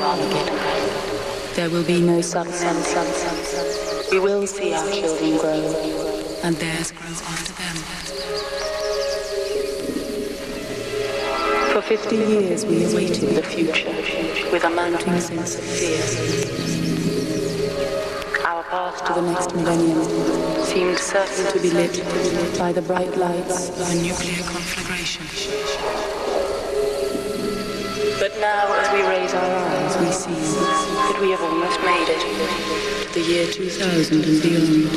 Armageddon. There will be no sun. We will see our children grow, and theirs grow after them. For 50 years we awaited the future with a mounting sense of fear. Our path to the next millennium seemed certain to be lit by the bright lights of a nuclear conflagration. But now, as we raise our eyes, we see that we have almost made it to the year 2000 and beyond.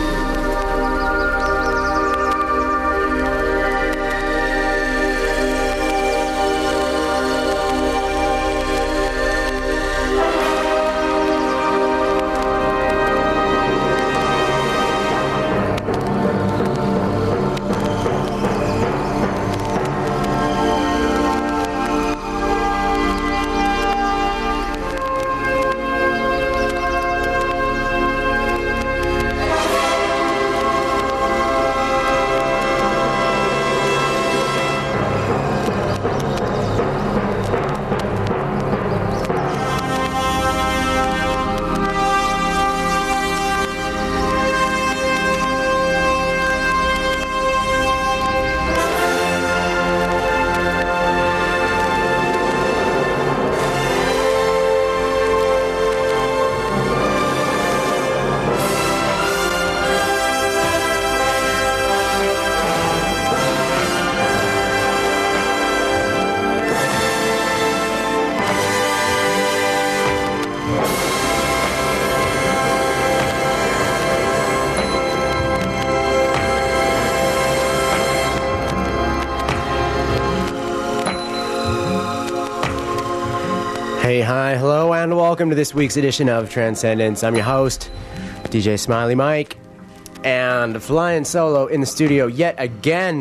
Hey, hi, hello, and welcome to this week's edition of Transcendence. I'm your host, DJ Smiley Mike, and flying solo in the studio yet again.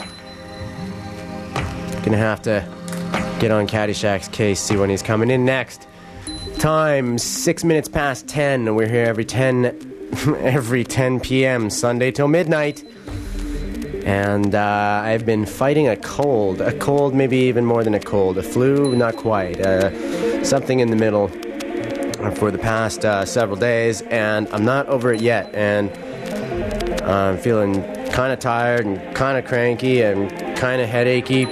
Gonna have to get on Caddyshack's case, see when he's coming in next. Time 6 minutes past 10, and we're here every 10 p.m. Sunday till midnight. And I've been fighting a cold, maybe even more than a cold, a flu, not quite, something in the middle for the past several days, and I'm not over it yet, and I'm feeling kind of tired and kind of cranky and kind of headachy.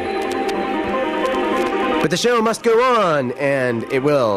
But the show must go on, and it will.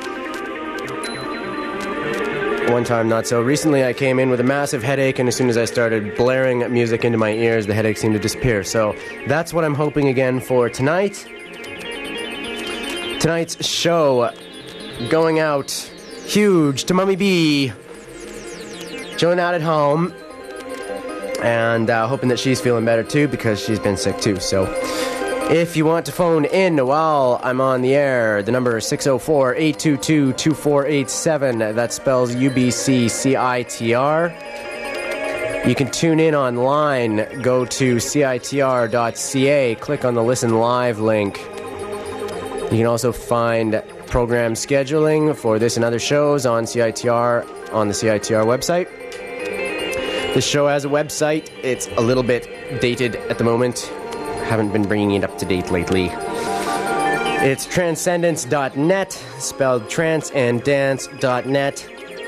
One time, not so recently, I came in with a massive headache, and as soon as I started blaring music into my ears, the headache seemed to disappear. So that's what I'm hoping again for tonight. Tonight's show going out huge to Mummy B, chilling out at home, and hoping that she's feeling better too, because she's been sick too. So if you want to phone in while I'm on the air, the number is 604-822-2487. That spells UBCCITR. You can tune in online. Go to CITR.ca. Click on the Listen Live link. You can also find program scheduling for this and other shows on CITR, on the CITR website. This show has a website. It's a little bit dated at the moment. Haven't been bringing it up to date lately. It's transcendence.net, spelled transandance.net.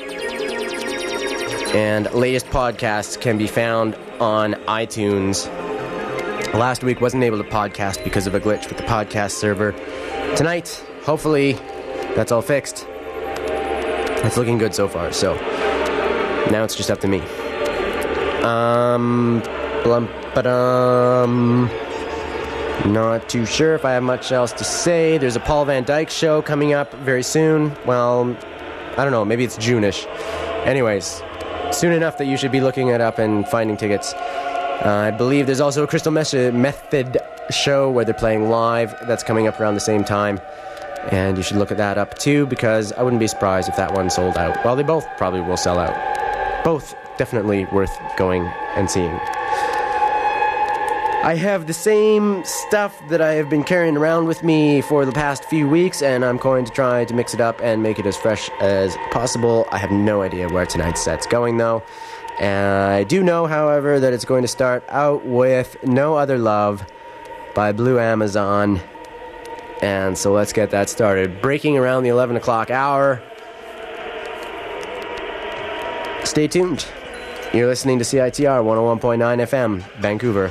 And latest podcasts can be found on iTunes. Last week wasn't able to podcast because of a glitch with the podcast server. Tonight, hopefully, that's all fixed. It's looking good so far, so now it's just up to me. Not too sure if I have much else to say. There's a Paul Van Dyke show coming up very soon. Well, I don't know, maybe it's June-ish. Anyways, soon enough that you should be looking it up and finding tickets. I believe there's also a Crystal Method show where they're playing live. That's coming up around the same time. And you should look at that up too, because I wouldn't be surprised if that one sold out. Well, they both probably will sell out. Both definitely worth going and seeing. I have the same stuff that I have been carrying around with me for the past few weeks, and I'm going to try to mix it up and make it as fresh as possible. I have no idea where tonight's set's going, though. I do know, however, that it's going to start out with No Other Love by Blue Amazon. And so let's get that started. Breaking around the 11 o'clock hour. Stay tuned. You're listening to CITR 101.9 FM, Vancouver.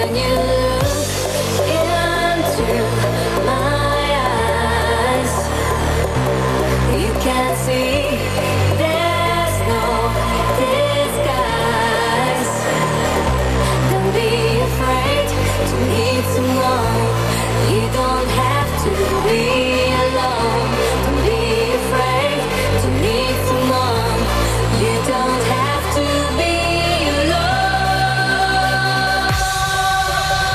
when you look into my eyes, you can see there's no disguise. Don't be afraid to meet someone. You don't have to be alone. Don't be afraid to meet someone. You don't have to be alone.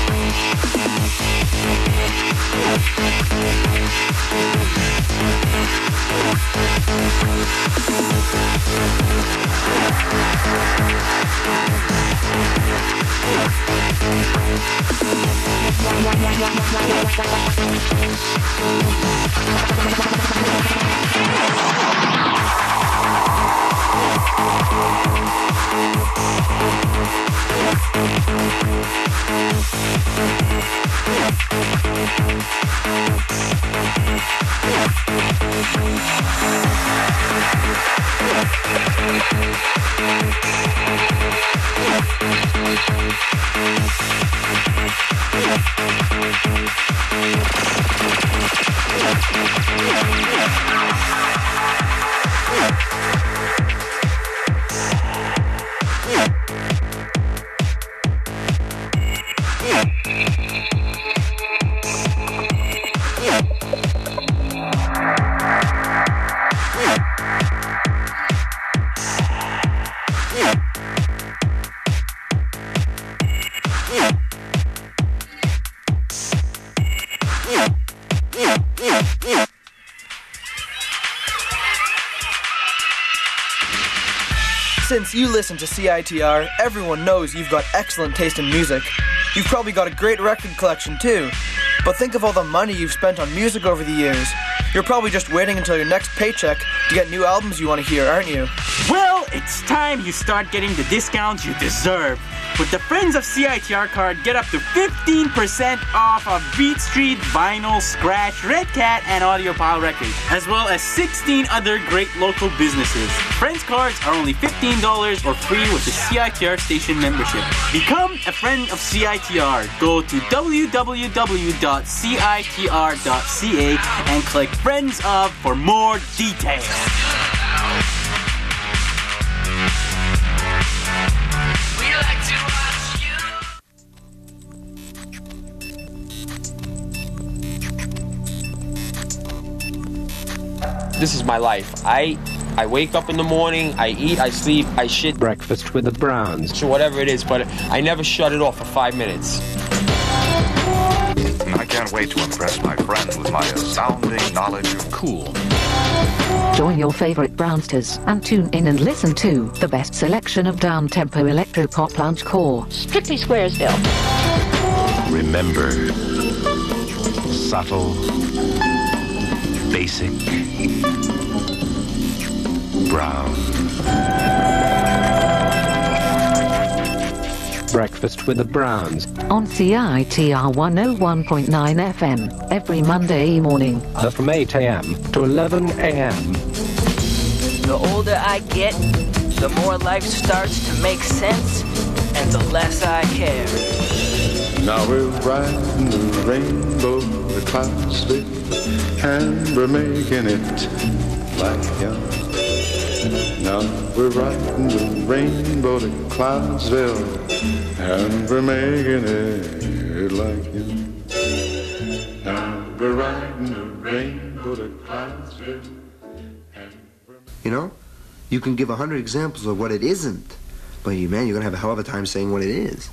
Since you listen to CITR, everyone knows you've got excellent taste in music. You've probably got a great record collection too. But think of all the money you've spent on music over the years. You're probably just waiting until your next paycheck to get new albums you want to hear, aren't you? Well, it's time you start getting the discounts you deserve. With the Friends of CITR card, get up to 15% off of Beat Street, Vinyl, Scratch, Red Cat, and Audiophile Records, as well as 16 other great local businesses. Friends cards are only $15 or free with the CITR station membership. Become a friend of CITR. Go to www.citr.ca and click Friends of for more details. This is my life. I wake up in the morning, I eat, I sleep, I shit. Breakfast with the Browns. So whatever it is, but I never shut it off for 5 minutes. I can't wait to impress my friends with my astounding knowledge of cool. Join your favorite Brownsters and tune in and listen to the best selection of down-tempo electro-pop lounge core. Strictly Squaresville. Remember, subtle, basic, brown. Breakfast with the Browns. On CITR 101.9 FM, every Monday morning. From 8 a.m. to 11 a.m. The older I get, the more life starts to make sense, and the less I care. Now we're riding the rainbow, the clouds fit, and we're making it like young. Now we're riding the rainbow to Cloudsville, and we're making it like young. Now we're riding the rainbow to Cloudsville. You know, you can give 100 examples of what it isn't, but man, you're gonna have a hell of a time saying what it is.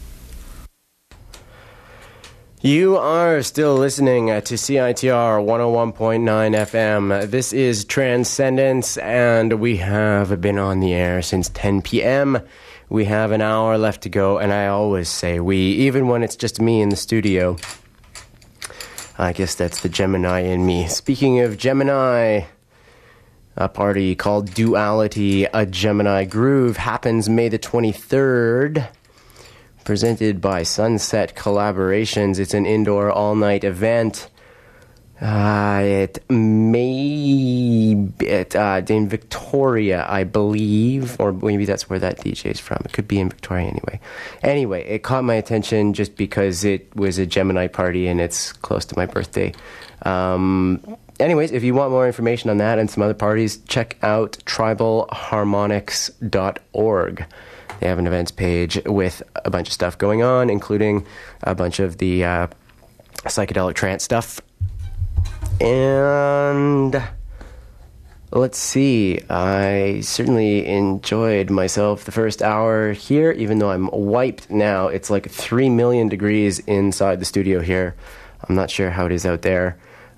You are still listening to CITR 101.9 FM. This is Transcendence, and we have been on the air since 10 p.m. We have an hour left to go, and I always say we, even when it's just me in the studio. I guess that's the Gemini in me. Speaking of Gemini, a party called Duality, a Gemini Groove, happens May the 23rd. Presented by Sunset Collaborations. It's an indoor all-night event. It may be in Victoria, I believe, or maybe that's where that DJ's from. It could be in Victoria anyway. Anyway, it caught my attention just because it was a Gemini party and it's close to my birthday. Anyways, if you want more information on that and some other parties, check out tribalharmonics.org. They have an events page with a bunch of stuff going on, including a bunch of the psychedelic trance stuff. And let's see. I certainly enjoyed myself the first hour here, even though I'm wiped now. It's like 3 million degrees inside the studio here. I'm not sure how it is out there.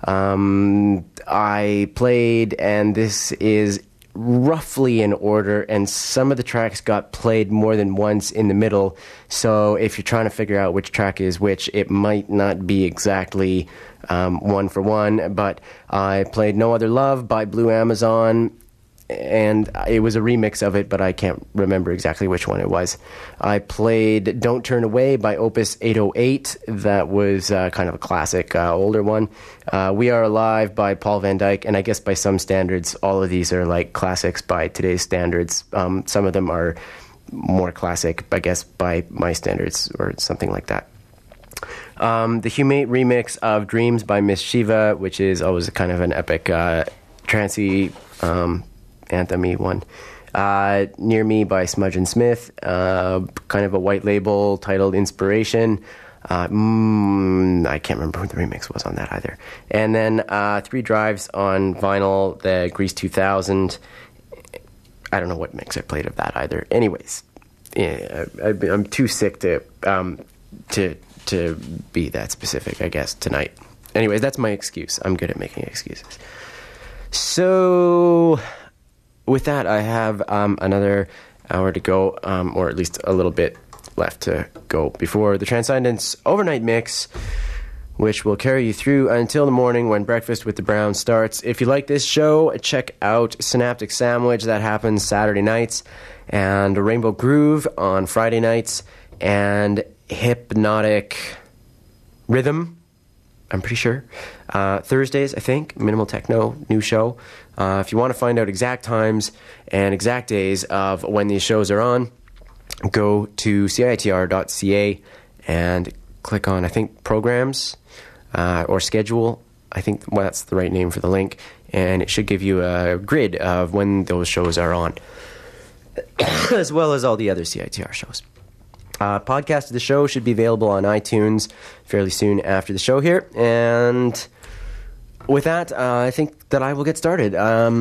I played, and this is roughly in order, and some of the tracks got played more than once in the middle, so if you're trying to figure out which track is which, it might not be exactly one for one. But I played No Other Love by Blue Amazon, and it was a remix of it, but I can't remember exactly which one it was. I played Don't Turn Away by Opus 808. That was kind of a classic, older one. We Are Alive by Paul Van Dyk, and I guess by some standards, all of these are like classics by today's standards. Some of them are more classic, I guess, by my standards, or something like that. The Humate remix of Dreams by Miss Shiva, which is always kind of an epic trancey anthem-y one. Near Me by Smudge and Smith, kind of a white label titled Inspiration. I can't remember who the remix was on that either. And then 3 Drives on vinyl, the Grease 2000. I don't know what mix I played of that either. Anyways, yeah, I'm too sick to be that specific, I guess, tonight. Anyways, that's my excuse. I'm good at making excuses. So with that, I have another hour to go, or at least a little bit left to go before the Transcendence Overnight Mix, which will carry you through until the morning when Breakfast with the Browns starts. If you like this show, check out Synaptic Sandwich. That happens Saturday nights, and Rainbow Groove on Friday nights, and Hypnotic Rhythm, I'm pretty sure, Thursdays, I think. Minimal Techno, new show. If you want to find out exact times and exact days of when these shows are on, go to CITR.ca and click on, I think, programs or schedule. I think that's the right name for the link, and it should give you a grid of when those shows are on, as well as all the other CITR shows. Podcast of the show should be available on iTunes fairly soon after the show here. And with that, I think that I will get started.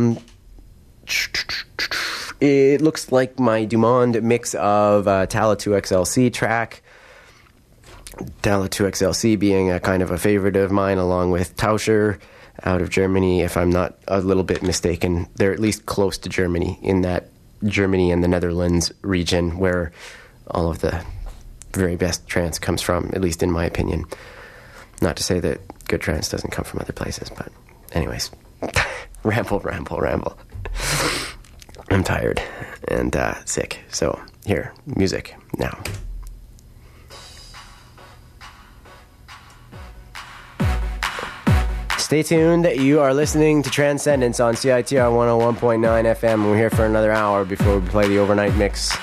It looks like my Dumond mix of Tala 2XLC track. Tala 2XLC being a kind of a favorite of mine, along with Tauscher out of Germany. If I'm not a little bit mistaken, they're at least close to Germany, in that Germany and the Netherlands region where all of the very best trance comes from, at least in my opinion. Not to say that good trance doesn't come from other places, but anyways. ramble. I'm tired and sick, so here, music now. Stay tuned. You are listening to Transcendence on CITR 101.9 FM. We're here for another hour before we play the overnight mix.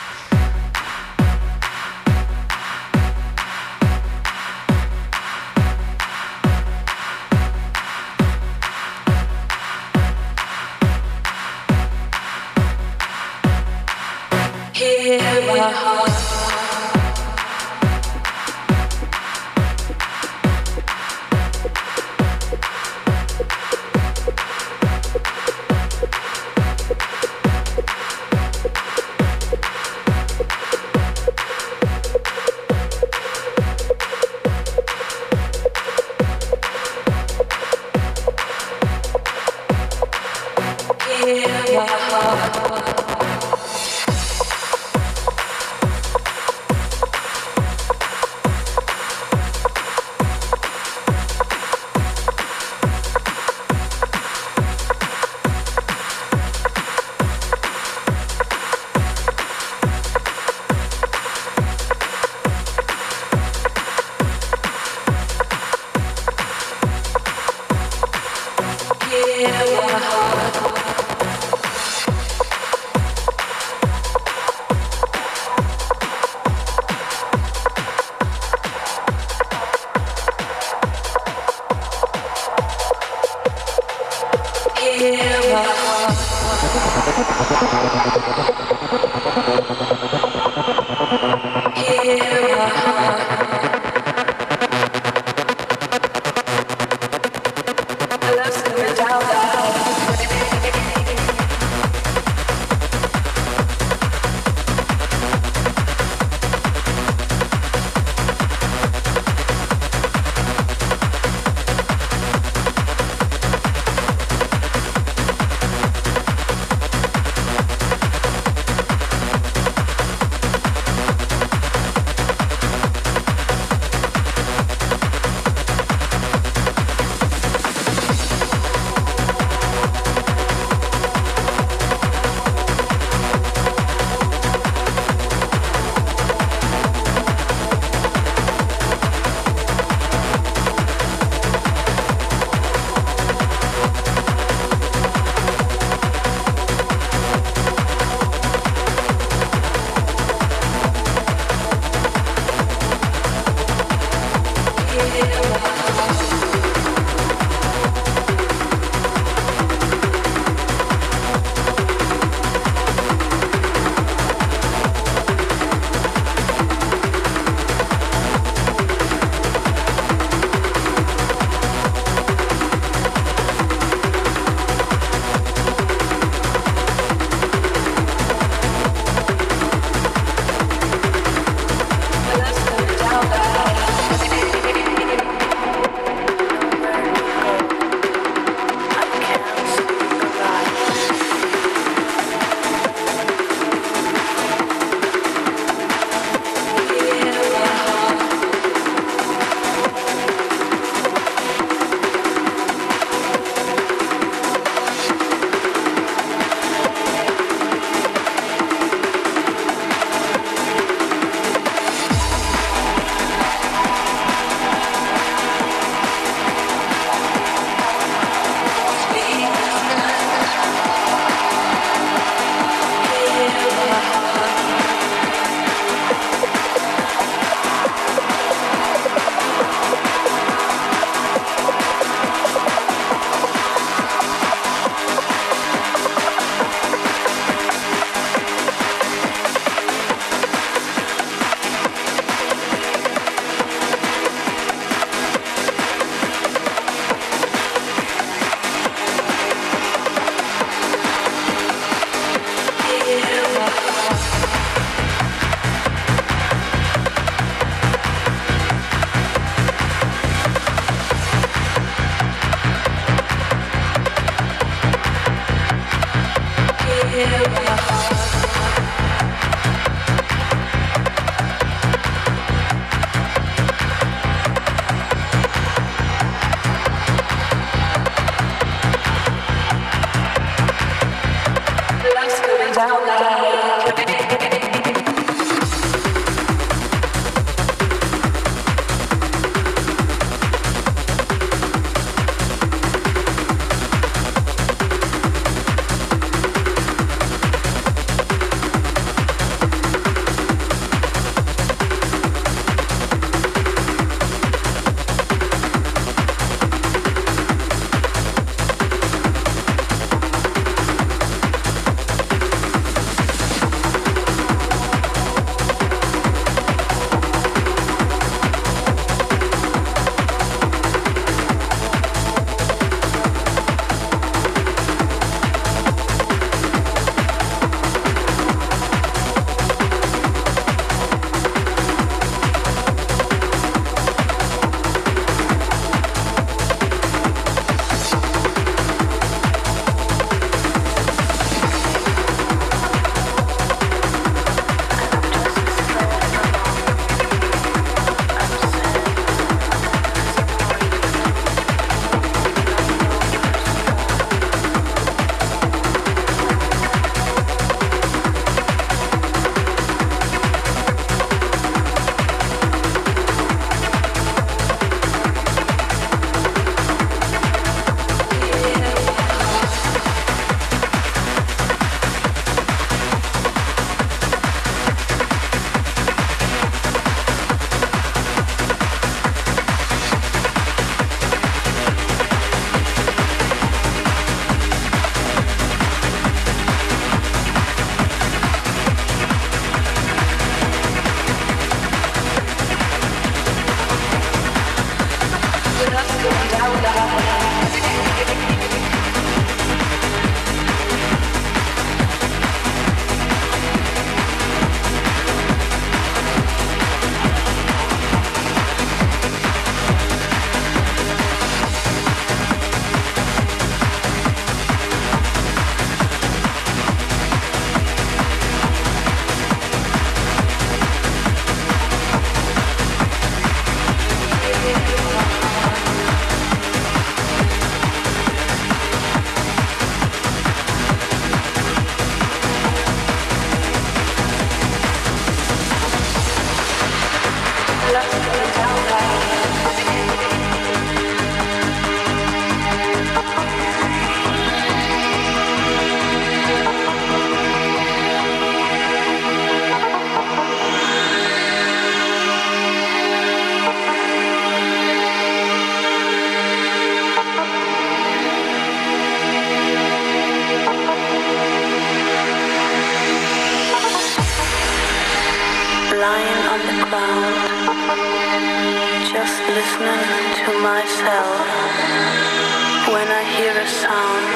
spellbound, just listening to myself. When I hear a sound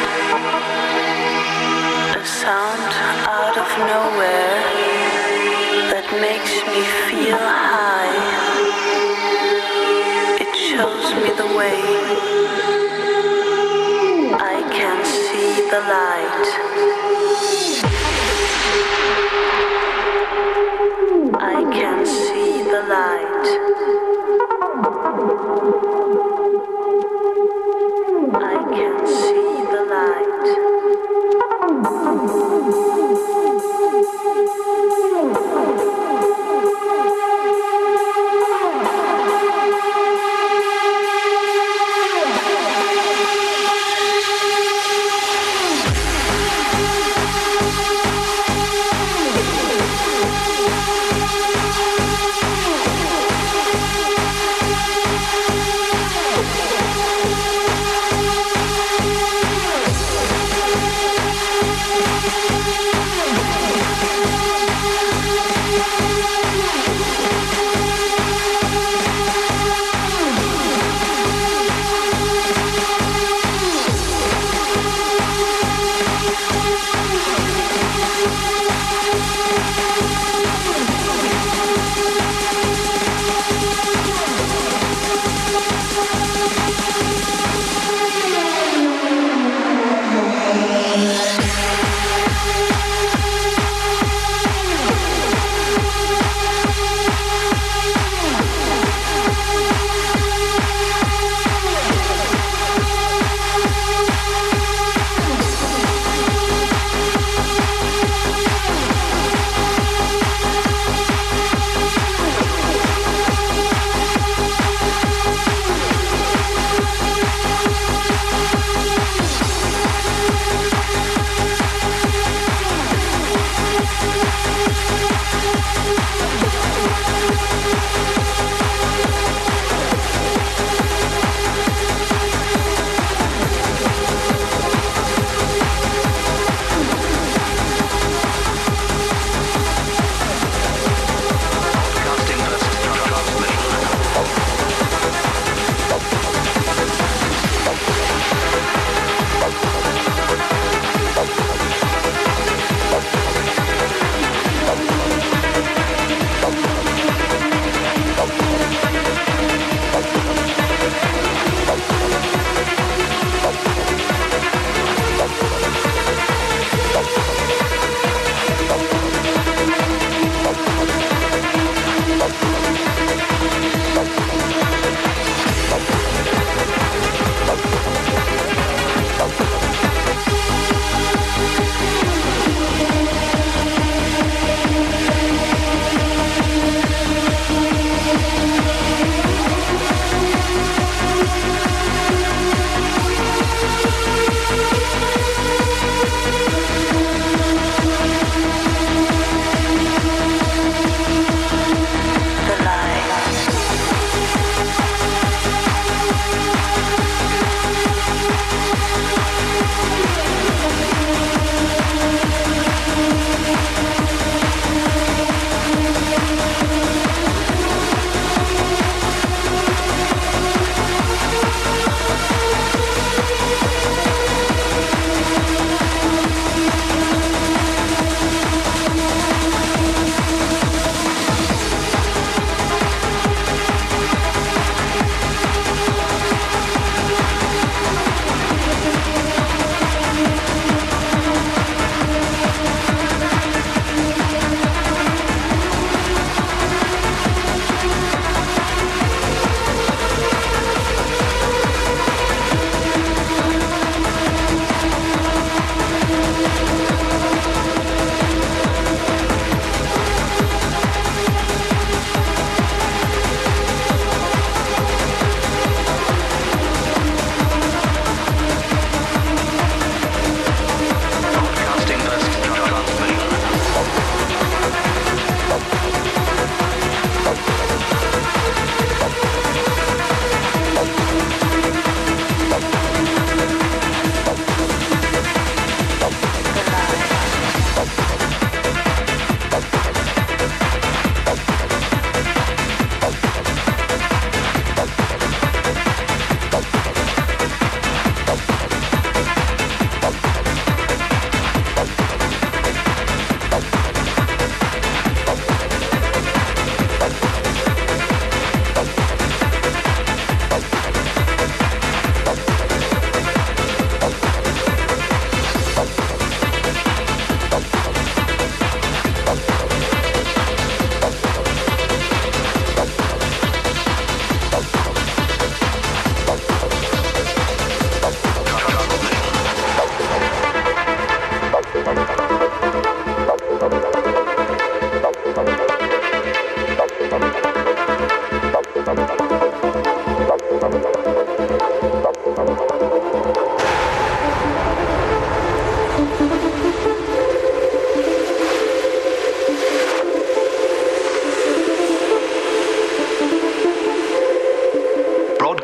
out of nowhere that makes me feel high. It shows me the way. I can see the light. I can see the light. I can see the light.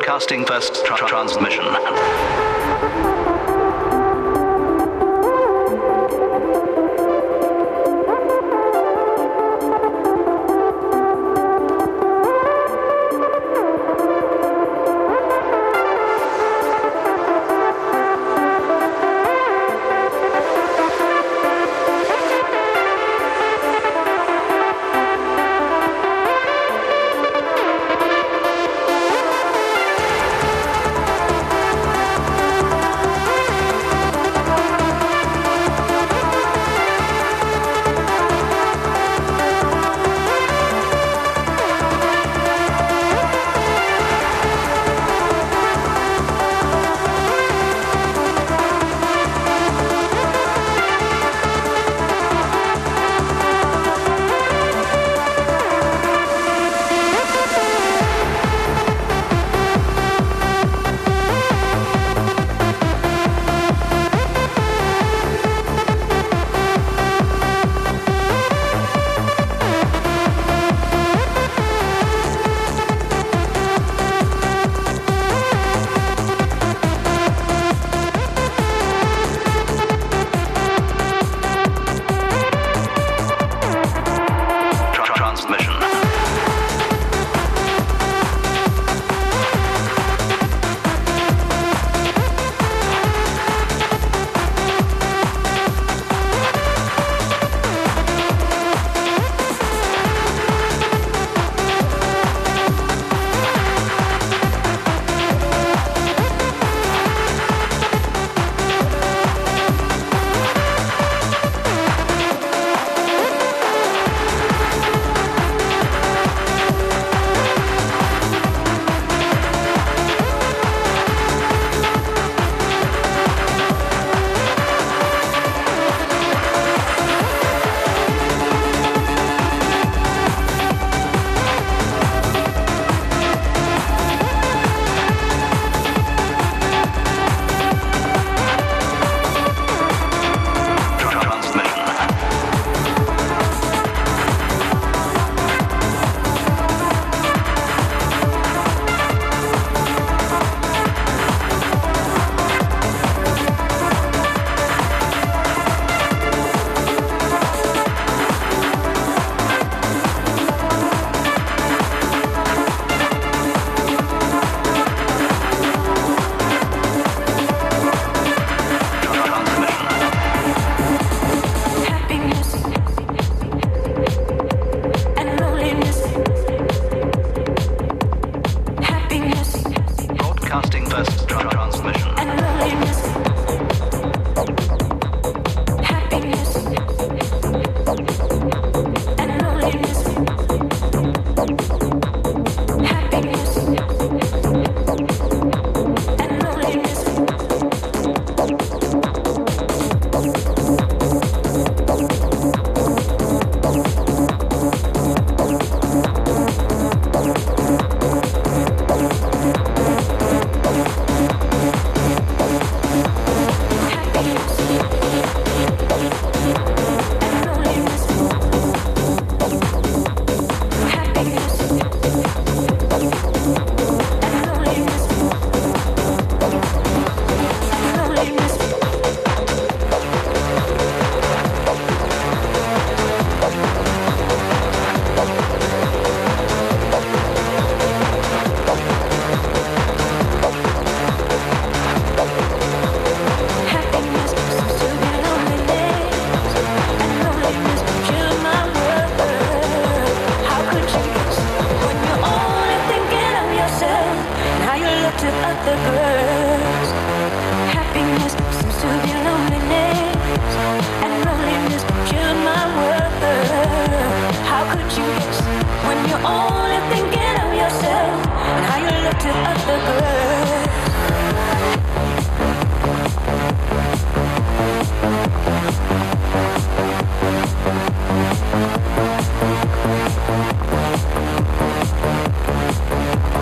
Broadcasting first transmission.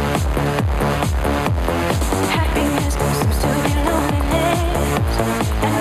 Happiness seems to be loneliness.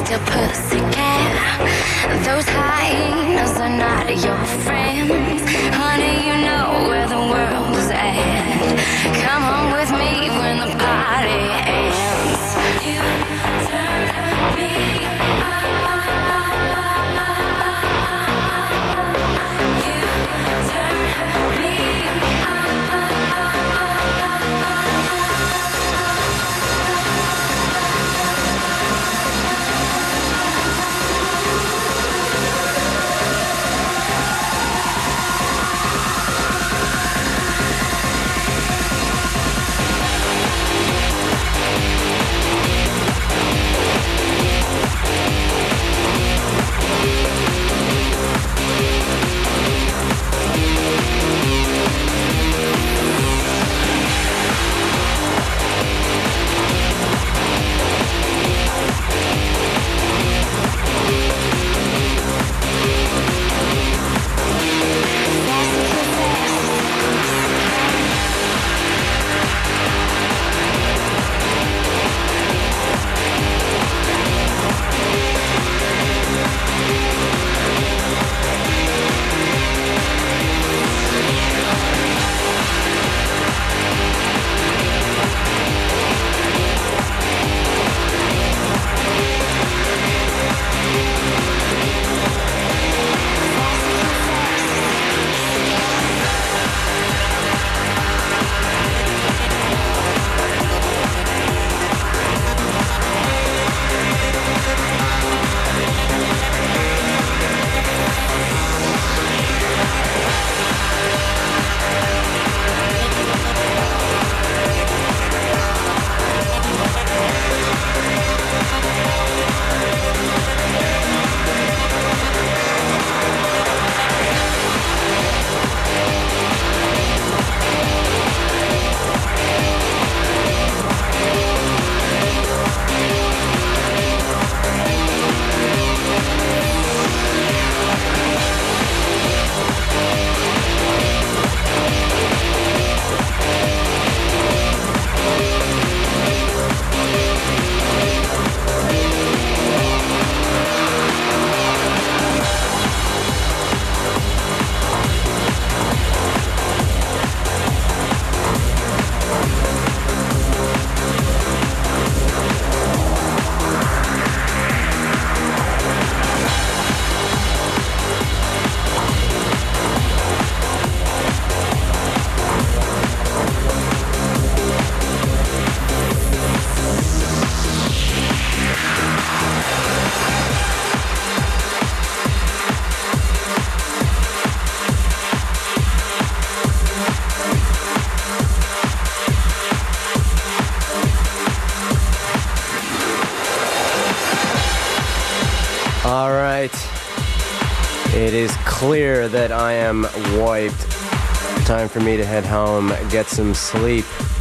little pussycat. Those hyenas are not your friends. Honey, you know where the world's at. Come on with me when the party ends. You turn me All right. It is clear that I am wiped. Time for me to head home, get some sleep.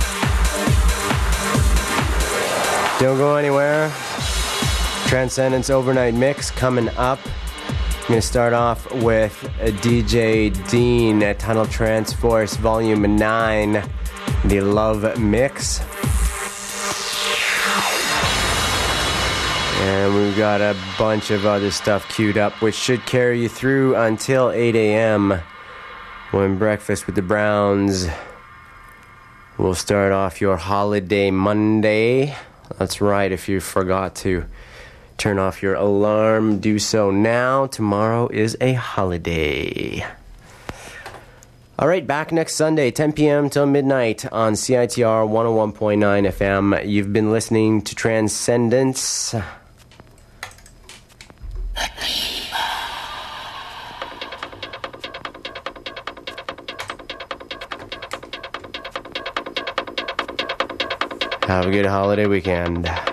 Don't go anywhere. Transcendence Overnight Mix coming up. I'm going to start off with DJ Dean at Tunnel Transforce Volume 9, the Love Mix. And we've got a bunch of other stuff queued up, which should carry you through until 8 a.m. when Breakfast with the Browns will start off your holiday Monday. That's right, if you forgot to turn off your alarm, do so now. Tomorrow is a holiday. All right, back next Sunday, 10 p.m. till midnight on CITR 101.9 FM. You've been listening to Transcendence. Have a good holiday weekend.